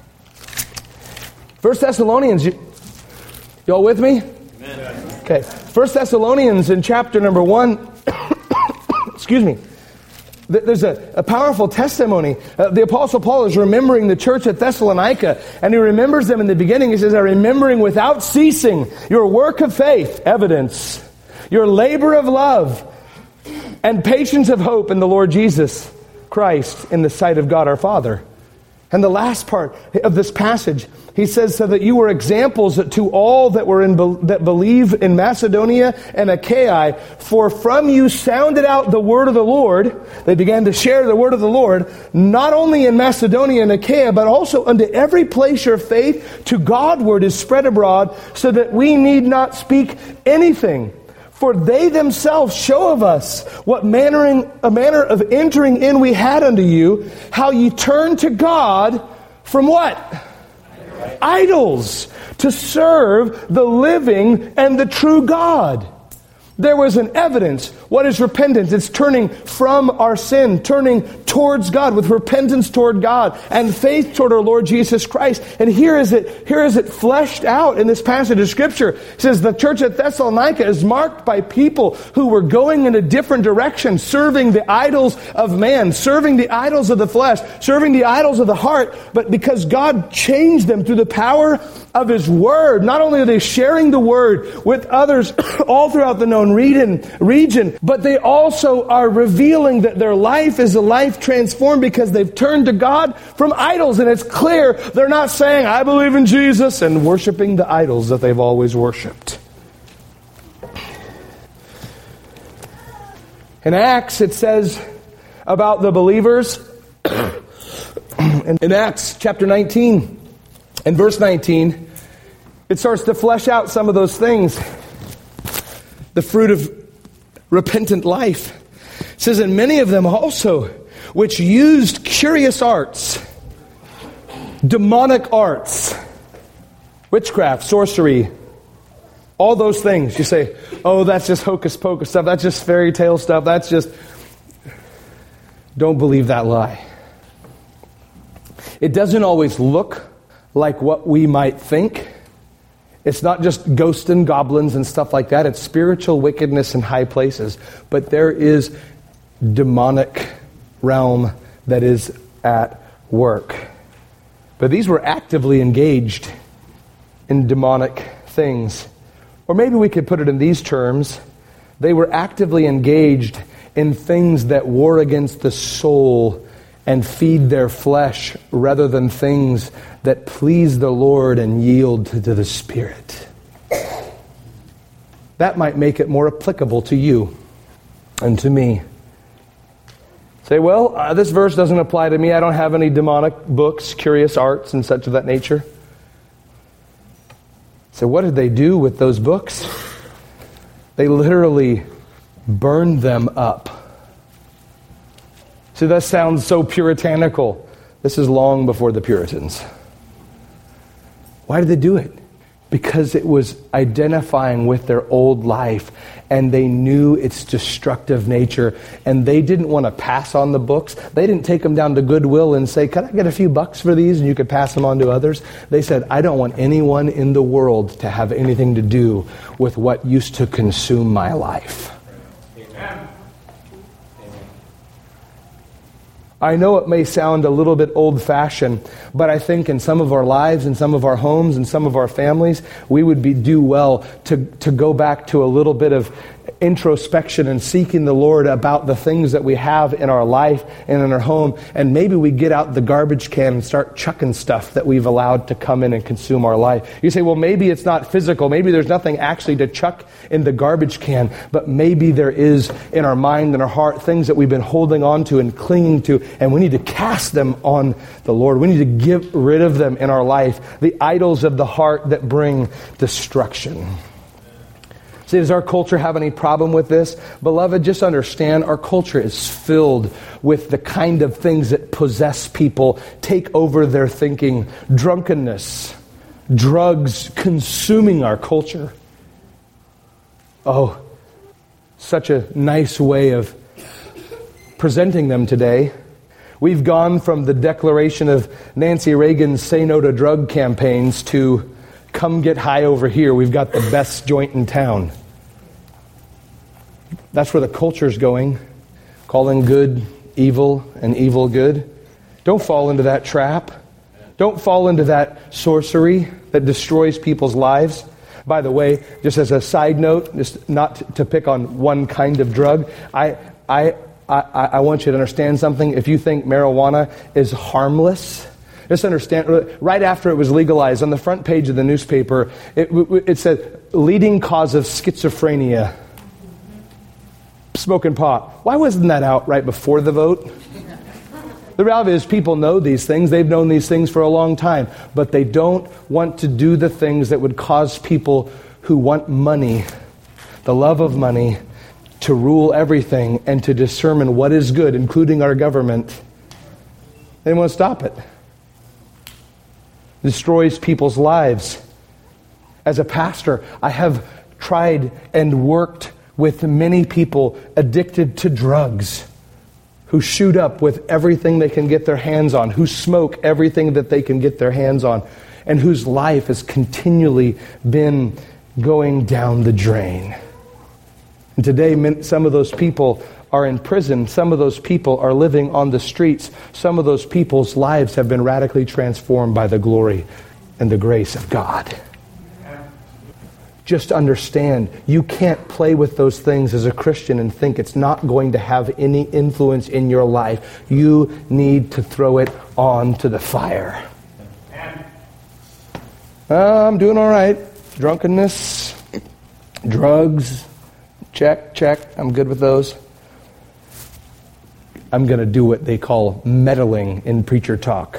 1 Thessalonians, y'all with me? Amen. Okay. 1 Thessalonians in chapter number 1. There's a powerful testimony. The Apostle Paul is remembering the church at Thessalonica, and he remembers them in the beginning. He says, "I'm remembering without ceasing your work of faith," evidence, "your labor of love, and patience of hope in the Lord Jesus Christ in the sight of God our Father." And the last part of this passage, he says, "So that you were examples to all that believe in Macedonia and Achaia, for from you sounded out the word of the Lord." They began to share the word of the Lord, not only in Macedonia and Achaia, but also unto every place your faith to Godward is spread abroad, so that we need not speak anything. For they themselves show of us what manner of entering in we had unto you, how ye turned to God from what? Idols, to serve the living and the true God. There was an evidence. What is repentance? It's turning from our sin, turning towards God, with repentance toward God and faith toward our Lord Jesus Christ. And here is it fleshed out in this passage of Scripture. It says the church at Thessalonica is marked by people who were going in a different direction, serving the idols of man, serving the idols of the flesh, serving the idols of the heart. But because God changed them through the power of His Word, not only are they sharing the Word with others all throughout the known region, but they also are revealing that their life is a life transformed because they've turned to God from idols. And it's clear they're not saying, "I believe in Jesus," and worshiping the idols that they've always worshiped. In Acts, it says about the believers, in Acts chapter 19 and verse 19, it starts to flesh out some of those things. The fruit of repentant life. It says, "And many of them also, which used curious arts, demonic arts, witchcraft, sorcery," all those things. You say, "Oh, that's just hocus pocus stuff. That's just fairy tale stuff. That's just..." Don't believe that lie. It doesn't always look like what we might think. It's not just ghosts and goblins and stuff like that. It's spiritual wickedness in high places. But there is demonic realm that is at work. But these were actively engaged in demonic things. Or maybe we could put it in these terms. They were actively engaged in things that war against the soul and feed their flesh rather than things that please the Lord and yield to the Spirit. That might make it more applicable to you and to me. Say, "Well, this verse doesn't apply to me. I don't have any demonic books, curious arts, and such of that nature." So what did they do with those books? They literally burned them up. See, that sounds so puritanical. This is long before the Puritans. Why did they do it? Because it was identifying with their old life, and they knew its destructive nature, and they didn't want to pass on the books. They didn't take them down to Goodwill and say, "Can I get a few bucks for these?" and you could pass them on to others. They said, "I don't want anyone in the world to have anything to do with what used to consume my life." Amen. I know it may sound a little bit old-fashioned, but I think in some of our lives, in some of our homes, in some of our families, we would do well to go back to a little bit of introspection and seeking the Lord about the things that we have in our life and in our home. And maybe we get out the garbage can and start chucking stuff that we've allowed to come in and consume our life. You say, "Well, maybe it's not physical. Maybe there's nothing actually to chuck in the garbage can. But maybe there is in our mind and our heart things that we've been holding on to and clinging to. And we need to cast them on the Lord. We need to get rid of them in our life. The idols of the heart that bring destruction." See, does our culture have any problem with this? Beloved, just understand our culture is filled with the kind of things that possess people, take over their thinking. Drunkenness, drugs consuming our culture. Oh, such a nice way of presenting them today. We've gone from the declaration of Nancy Reagan's Say No to Drug campaigns to come get high over here. We've got the best joint in town. That's where the culture's going. Calling good evil and evil good. Don't fall into that trap. Don't fall into that sorcery that destroys people's lives. By the way, just as a side note, just not to pick on one kind of drug, I want you to understand something. If you think marijuana is harmless, just understand, right after it was legalized, on the front page of the newspaper, it said, leading cause of schizophrenia, smoking pot. Why wasn't that out right before the vote? The reality is people know these things. They've known these things for a long time. But they don't want to do the things that would cause people who want money, the love of money, to rule everything and to determine what is good, including our government. They want to stop it. It destroys people's lives. As a pastor, I have tried and worked with many people addicted to drugs, who shoot up with everything they can get their hands on, who smoke everything that they can get their hands on, and whose life has continually been going down the drain. And today, some of those people are in prison. Some of those people are living on the streets. Some of those people's lives have been radically transformed by the glory and the grace of God. Just understand, you can't play with those things as a Christian and think it's not going to have any influence in your life. You need to throw it onto the fire. I'm doing all right. Drunkenness, drugs, check. I'm good with those. I'm going to do what they call meddling in preacher talk.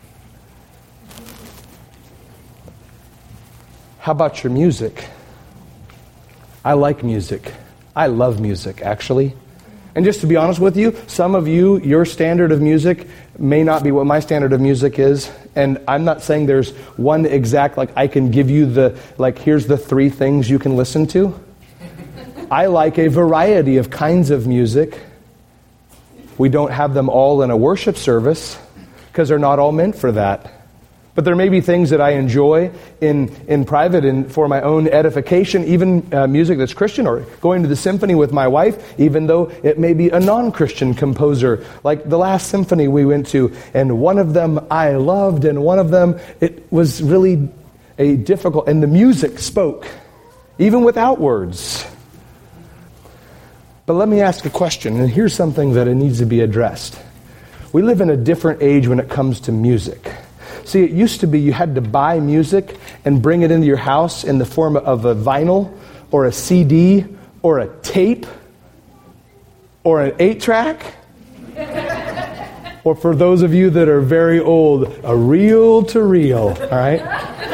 How about your music? I like music. I love music, actually. And just to be honest with you, some of you, your standard of music may not be what my standard of music is. And I'm not saying there's one exact, I can give you here's the 3 things you can listen to. I like a variety of kinds of music. We don't have them all in a worship service because they're not all meant for that. But there may be things that I enjoy in private and for my own edification, even music that's Christian, or going to the symphony with my wife, even though it may be a non-Christian composer, like the last symphony we went to, and one of them I loved, and one of them it was really a difficult, and the music spoke, even without words. But let me ask a question, and here's something that it needs to be addressed. We live in a different age when it comes to music. See, it used to be you had to buy music and bring it into your house in the form of a vinyl or a CD or a tape or an 8-track. Or for those of you that are very old, a reel-to-reel, all right?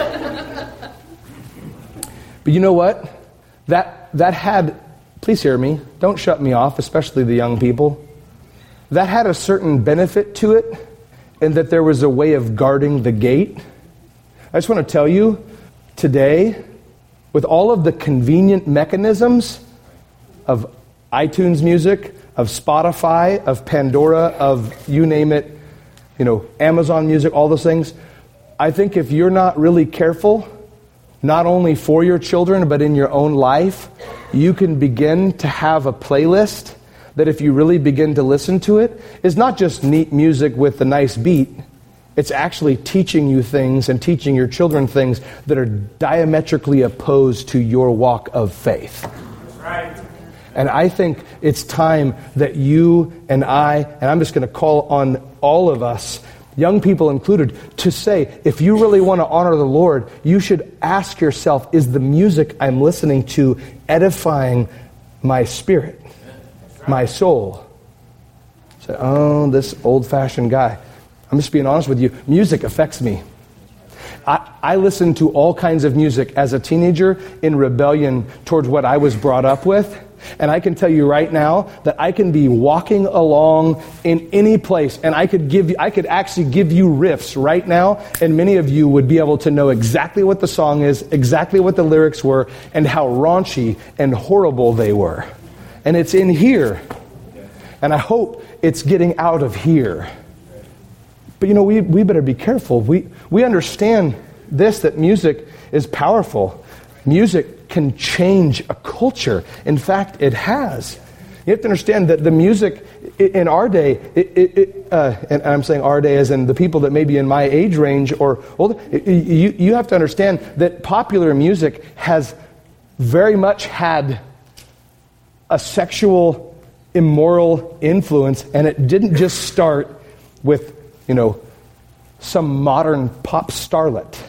But you know what? That had, please hear me, don't shut me off, especially the young people. That had a certain benefit to it, and that there was a way of guarding the gate. I just want to tell you, today, with all of the convenient mechanisms of iTunes Music, of Spotify, of Pandora, of you name it, Amazon Music, all those things, I think if you're not really careful, not only for your children, but in your own life, you can begin to have a playlist that if you really begin to listen to it, is not just neat music with a nice beat. It's actually teaching you things and teaching your children things that are diametrically opposed to your walk of faith. That's right. And I think it's time that you and I'm just going to call on all of us, young people included, to say, if you really want to honor the Lord, you should ask yourself, is the music I'm listening to edifying my spirit? My soul. Say, this old-fashioned guy. I'm just being honest with you. Music affects me. I listened to all kinds of music as a teenager in rebellion towards what I was brought up with. And I can tell you right now that I can be walking along in any place, and I could actually give you riffs right now, and many of you would be able to know exactly what the song is, exactly what the lyrics were, and how raunchy and horrible they were. And it's in here. And I hope it's getting out of here. But we better be careful. We understand this, that music is powerful. Music can change a culture. In fact, it has. You have to understand that the music in our day, and I'm saying our day as in the people that may be in my age range or older, you have to understand that popular music has very much had a sexual, immoral influence, and it didn't just start with, some modern pop starlet.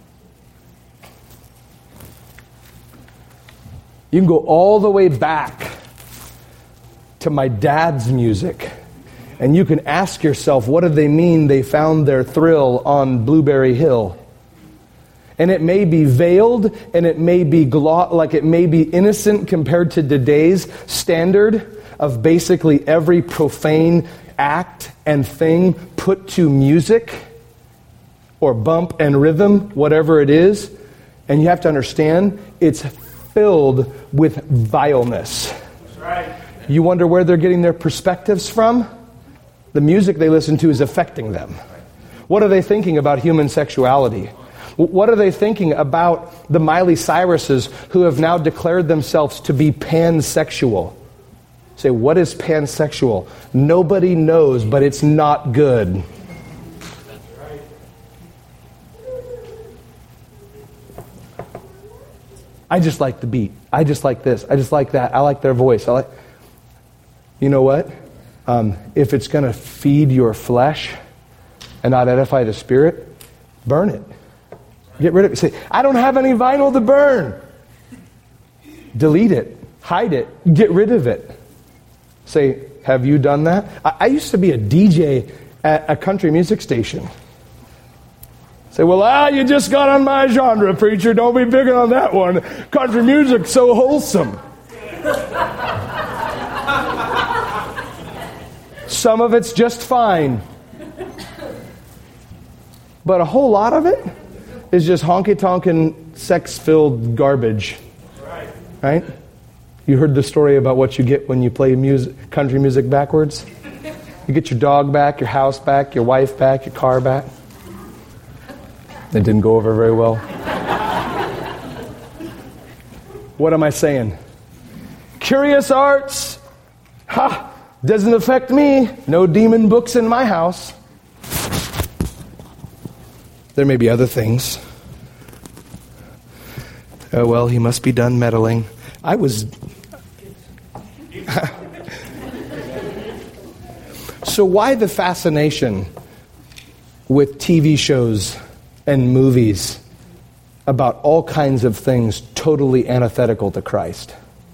You can go all the way back to my dad's music, and you can ask yourself, what do they mean they found their thrill on Blueberry Hill? And it may be veiled, and it may be it may be innocent compared to today's standard of basically every profane act and thing put to music or bump and rhythm, whatever it is. And you have to understand, it's filled with vileness. That's right. You wonder where they're getting their perspectives from? The music they listen to is affecting them. What are they thinking about human sexuality? What are they thinking about the Miley Cyruses who have now declared themselves to be pansexual? Say, what is pansexual? Nobody knows, but it's not good. I just like the beat. I just like this. I just like that. I like their voice. You know what? If it's going to feed your flesh and not edify the spirit, burn it. Get rid of it. Say, I don't have any vinyl to burn. Delete it. Hide it. Get rid of it. Say, have you done that? I used to be a DJ at a country music station. Say, well, you just got on my genre, preacher. Don't be picking on that one. Country music's so wholesome. Some of it's just fine. But a whole lot of it is just honky-tonkin', sex-filled garbage. Right? You heard the story about what you get when you play country music backwards? You get your dog back, your house back, your wife back, your car back. It didn't go over very well. What am I saying? Curious arts. Ha! Doesn't affect me. No demon books in my house. There may be other things. Oh, well, he must be done meddling. So why the fascination with TV shows and movies about all kinds of things totally antithetical to Christ?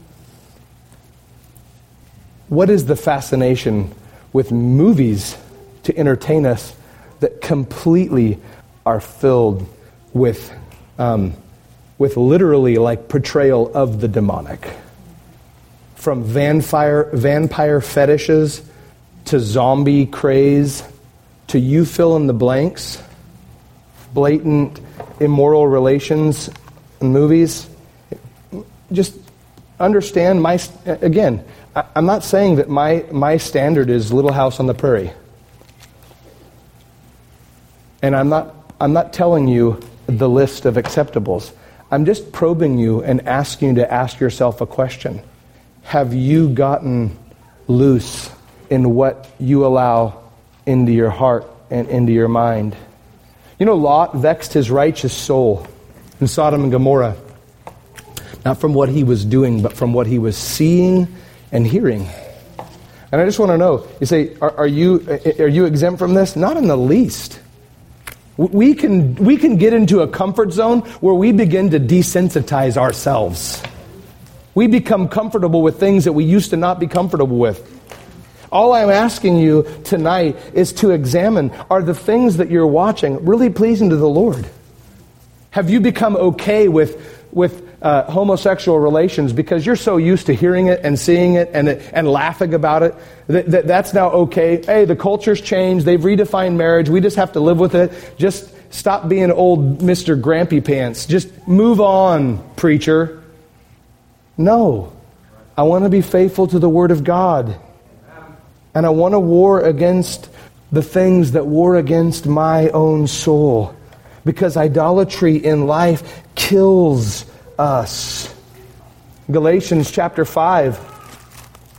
What is the fascination with movies to entertain us that completely are filled with literally like portrayal of the demonic? From vampire fetishes to zombie craze to you fill in the blanks, blatant immoral relations in movies. Just understand I'm not saying that my standard is Little House on the Prairie. And I'm not telling you the list of acceptables. I'm just probing you and asking you to ask yourself a question. Have you gotten loose in what you allow into your heart and into your mind? Lot vexed his righteous soul in Sodom and Gomorrah. Not from what he was doing, but from what he was seeing and hearing. And I just want to know, you say, are you exempt from this? Not in the least. We can get into a comfort zone where we begin to desensitize ourselves. We become comfortable with things that we used to not be comfortable with. All I'm asking you tonight is to examine, are the things that you're watching really pleasing to the Lord? Have you become okay with homosexual relations because you're so used to hearing it and seeing it and laughing about it that's now okay? Hey, the culture's changed. They've redefined marriage. We just have to live with it. Just stop being old Mr. Grampy Pants. Just move on, preacher. No. I want to be faithful to the Word of God. And I want to war against the things that war against my own soul. Because idolatry in life kills us. Galatians chapter 5.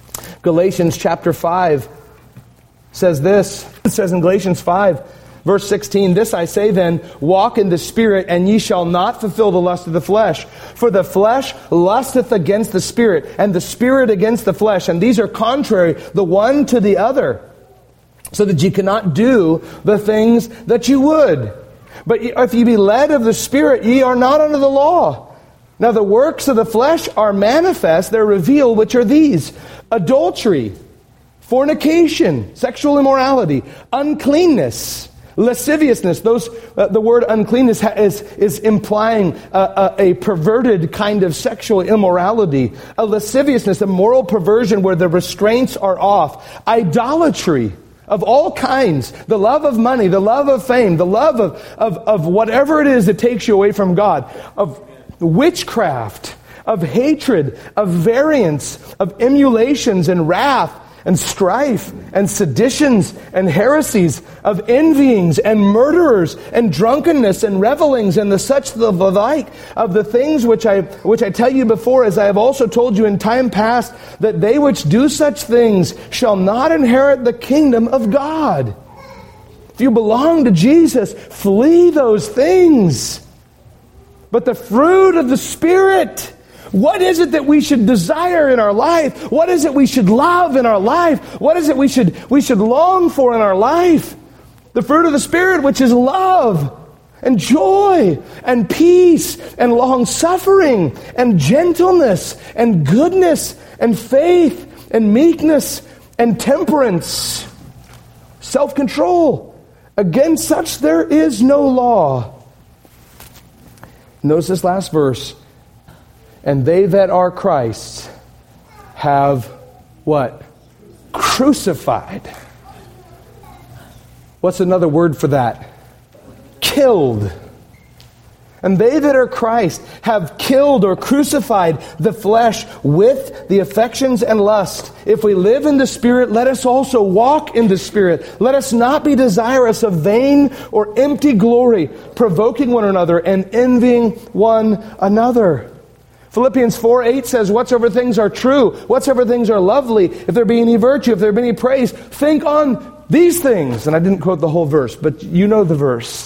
Galatians chapter 5 says this. It says in Galatians 5, verse 16, "This I say then, walk in the Spirit, and ye shall not fulfill the lust of the flesh. For the flesh lusteth against the Spirit, and the Spirit against the flesh. And these are contrary the one to the other, so that ye cannot do the things that you would. But if ye be led of the Spirit, ye are not under the law. Now the works of the flesh are manifest, they're revealed, which are these: adultery, fornication, sexual immorality, uncleanness, lasciviousness." The word uncleanness is implying a perverted kind of sexual immorality. A lasciviousness, a moral perversion where the restraints are off. Idolatry of all kinds. The love of money, the love of fame, the love of whatever it is that takes you away from God. Of witchcraft, of hatred, of variance, of emulations and wrath, and strife, and seditions, and heresies, of envyings, and murderers, and drunkenness, and revellings, and the like, of the things which I tell you before, as I have also told you in time past, that they which do such things shall not inherit the kingdom of God. If you belong to Jesus, flee those things. But the fruit of the Spirit, what is it that we should desire in our life? What is it we should love in our life? What is it we should long for in our life? The fruit of the Spirit, which is love and joy and peace and long-suffering and gentleness and goodness and faith and meekness and temperance, self-control. Against such there is no law. Notice this last verse. "And they that are Christ's have" what? Crucified. What's another word for that? Killed. "And they that are Christ have killed or crucified the flesh with the affections and lust. If we live in the Spirit, let us also walk in the Spirit. Let us not be desirous of vain or empty glory, provoking one another and envying one another." Philippians 4:8 says, "Whatsoever things are true, whatsoever things are lovely, if there be any virtue, if there be any praise, think on these things." And I didn't quote the whole verse, but you know the verse.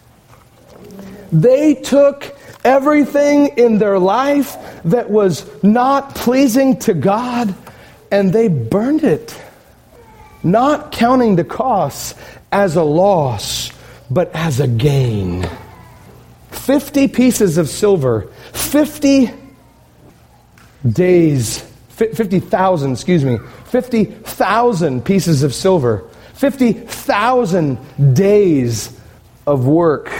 They took everything in their life that was not pleasing to God, and they burned it, not counting the costs as a loss, but as a gain. 50 pieces of silver, 50,000 pieces of silver, 50,000 days of work.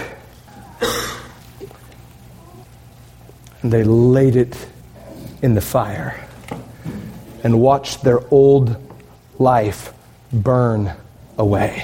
And they laid it in the fire and watched their old life burn away.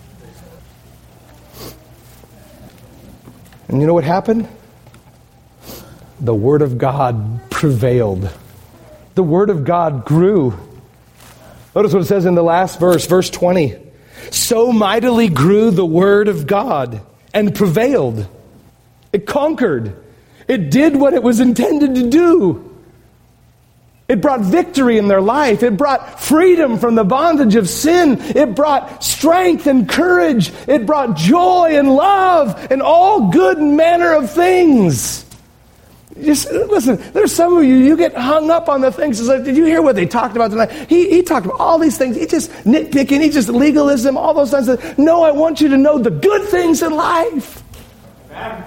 And you know what happened? The Word of God prevailed. The Word of God grew. Notice what it says in the last verse, verse 20. "So mightily grew the Word of God and prevailed." It conquered. It did what it was intended to do. It brought victory in their life. It brought freedom from the bondage of sin. It brought strength and courage. It brought joy and love and all good manner of things. Just listen, there's some of you get hung up on the things. It's like, did you hear what they talked about tonight? He talked about all these things. He just nitpicking. He just legalism, all those things. No, I want you to know the good things in life. Amen.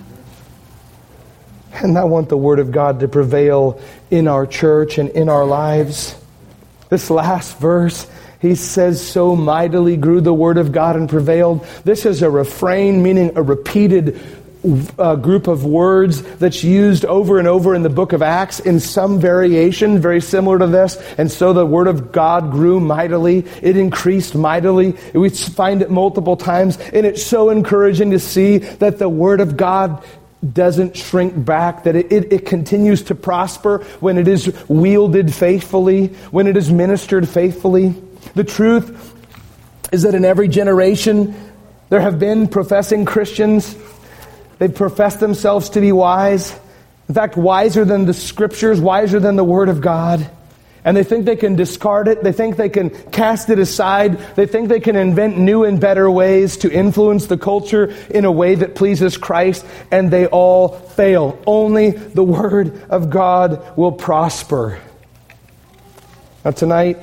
And I want the Word of God to prevail in our church and in our lives. This last verse, he says, "So mightily grew the Word of God and prevailed." This is a refrain, meaning a repeated group of words that's used over and over in the book of Acts in some variation, very similar to this. And so the Word of God grew mightily. It increased mightily. We find it multiple times. And it's so encouraging to see that the Word of God doesn't shrink back, that it continues to prosper when it is wielded faithfully, when it is ministered faithfully. The truth is that in every generation there have been professing Christians. They've professed themselves to be wise. In fact, wiser than the Scriptures, wiser than the Word of God. And they think they can discard it. They think they can cast it aside. They think they can invent new and better ways to influence the culture in a way that pleases Christ. And they all fail. Only the Word of God will prosper. Now tonight,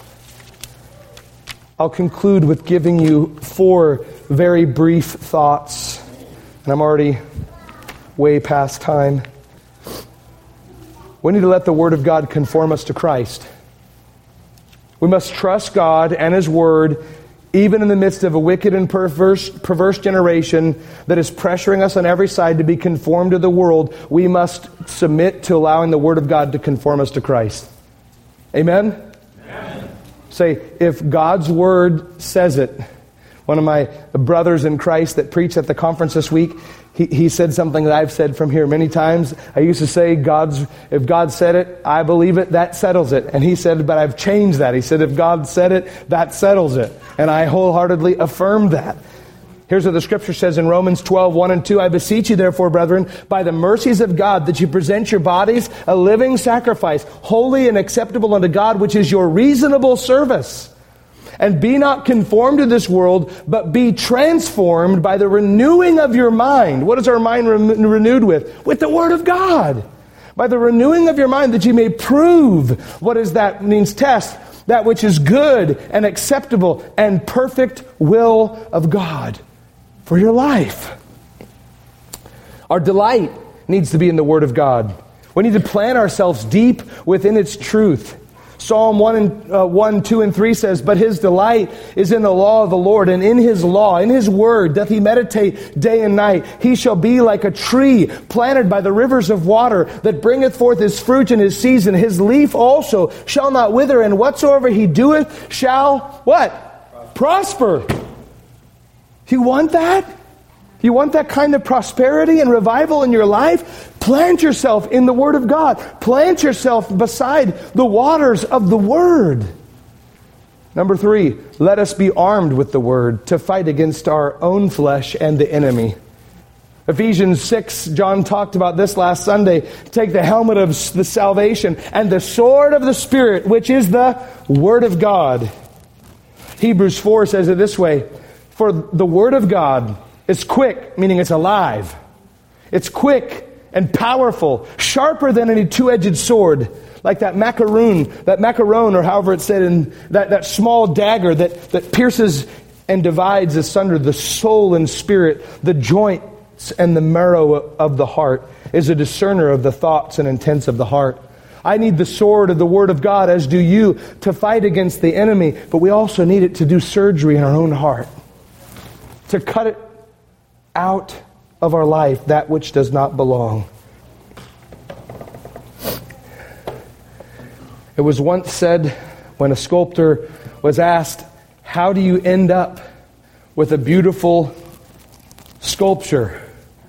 I'll conclude with giving you 4 very brief thoughts. And I'm already way past time. We need to let the Word of God conform us to Christ. We must trust God and His Word, even in the midst of a wicked and perverse generation that is pressuring us on every side to be conformed to the world. We must submit to allowing the Word of God to conform us to Christ. Amen? Amen. Say, if God's Word says it. One of my brothers in Christ that preached at the conference this week, he said something that I've said from here many times. I used to say, if God said it, I believe it, that settles it. And he said, but I've changed that. He said, if God said it, that settles it. And I wholeheartedly affirm that. Here's what the Scripture says in Romans 12, 1 and 2. I beseech you, therefore, brethren, by the mercies of God, that you present your bodies a living sacrifice, holy and acceptable unto God, which is your reasonable service. And be not conformed to this world, but be transformed by the renewing of your mind. What is our mind renewed with? With the Word of God. By the renewing of your mind, that you may prove, what is that? Means test, that which is good and acceptable and perfect will of God for your life. Our delight needs to be in the Word of God. We need to plant ourselves deep within its truth. Psalm 1, 2, and 3 says, but his delight is in the law of the Lord, and in his law, in his word, doth he meditate day and night. He shall be like a tree planted by the rivers of water, that bringeth forth his fruit in his season. His leaf also shall not wither, and whatsoever he doeth shall, what? Prosper. You want that? You want that kind of prosperity and revival in your life? Plant yourself in the Word of God. Plant yourself beside the waters of the Word. Number 3, let us be armed with the Word to fight against our own flesh and the enemy. Ephesians 6, John talked about this last Sunday. Take the helmet of the salvation and the sword of the Spirit, which is the Word of God. Hebrews 4 says it this way, for the Word of God is quick, meaning it's alive. It's quick and powerful, sharper than any two-edged sword, like that macaron, or however it's said, in that small dagger that pierces and divides asunder the soul and spirit, the joints and the marrow of the heart, is a discerner of the thoughts and intents of the heart. I need the sword of the Word of God, as do you, to fight against the enemy, but we also need it to do surgery in our own heart, to cut it out of our life, that which does not belong. It was once said, when a sculptor was asked, how do you end up with a beautiful sculpture?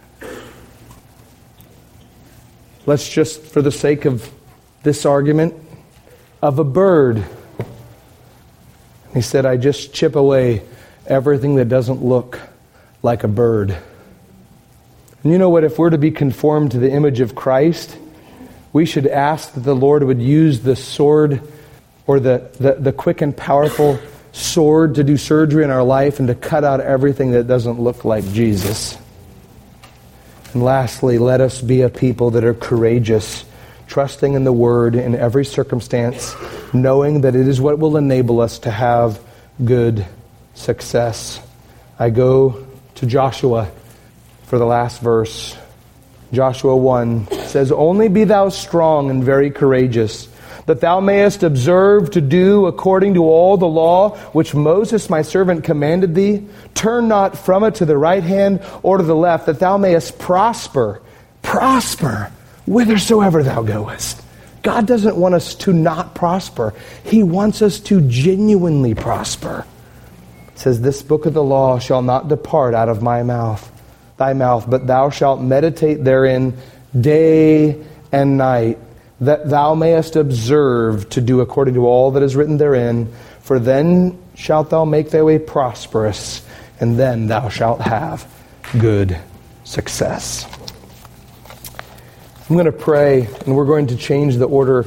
Let's just, for the sake of this argument, of a bird. He said, I just chip away everything that doesn't look like a bird. And you know what? If we're to be conformed to the image of Christ, we should ask that the Lord would use the sword, or the quick and powerful sword, to do surgery in our life and to cut out everything that doesn't look like Jesus. And lastly, let us be a people that are courageous, trusting in the Word in every circumstance, knowing that it is what will enable us to have good success. I go to Joshua for the last verse. Joshua 1 says, only be thou strong and very courageous, that thou mayest observe to do according to all the law which Moses my servant commanded thee. Turn not from it to the right hand or to the left, that thou mayest prosper whithersoever thou goest. God doesn't want us to not prosper. He wants us to genuinely prosper. It says, this book of the law shall not depart out of thy mouth, but thou shalt meditate therein day and night, that thou mayest observe to do according to all that is written therein. For then shalt thou make thy way prosperous, and then thou shalt have good success. I'm going to pray, and we're going to change the order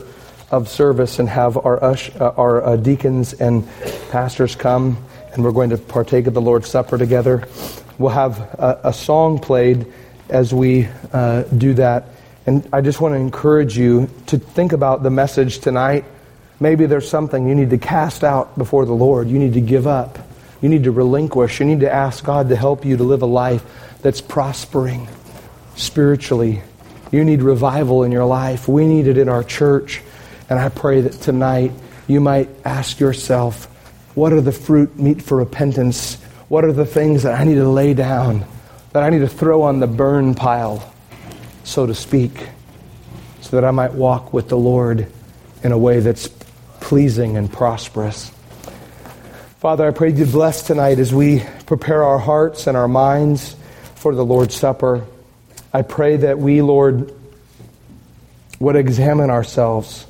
of service and have our deacons and pastors come, and we're going to partake of the Lord's Supper together. We'll have a song played as we do that. And I just want to encourage you to think about the message tonight. Maybe there's something you need to cast out before the Lord. You need to give up. You need to relinquish. You need to ask God to help you to live a life that's prospering spiritually. You need revival in your life. We need it in our church. And I pray that tonight you might ask yourself, what are the fruit meet for repentance? What are the things that I need to lay down, that I need to throw on the burn pile, so to speak, so that I might walk with the Lord in a way that's pleasing and prosperous. Father, I pray you bless tonight as we prepare our hearts and our minds for the Lord's Supper. I pray that we, Lord, would examine ourselves,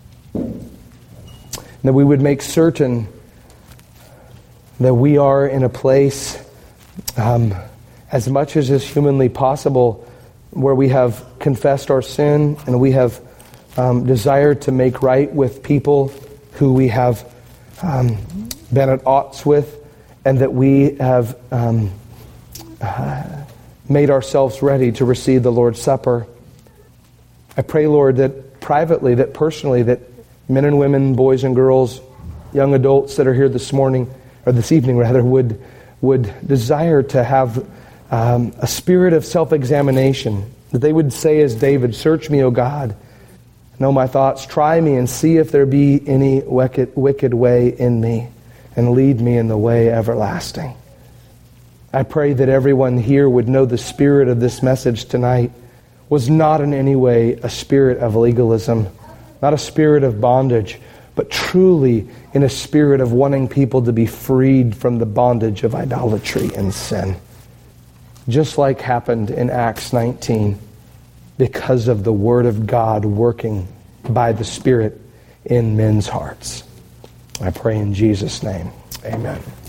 that we would make certain that we are in a place, as much as is humanly possible, where we have confessed our sin and we have desired to make right with people who we have been at odds with, and that we have made ourselves ready to receive the Lord's Supper. I pray, Lord, that privately, that personally, that men and women, boys and girls, young adults that are here this morning, or this evening rather, would desire to have a spirit of self-examination, that they would say as David, "Search me, O God, know my thoughts, try me and see if there be any wicked way in me, and lead me in the way everlasting." I pray that everyone here would know the spirit of this message tonight was not in any way a spirit of legalism, not a spirit of bondage, but truly in a spirit of wanting people to be freed from the bondage of idolatry and sin. Just like happened in Acts 19, because of the Word of God working by the Spirit in men's hearts. I pray in Jesus' name. Amen.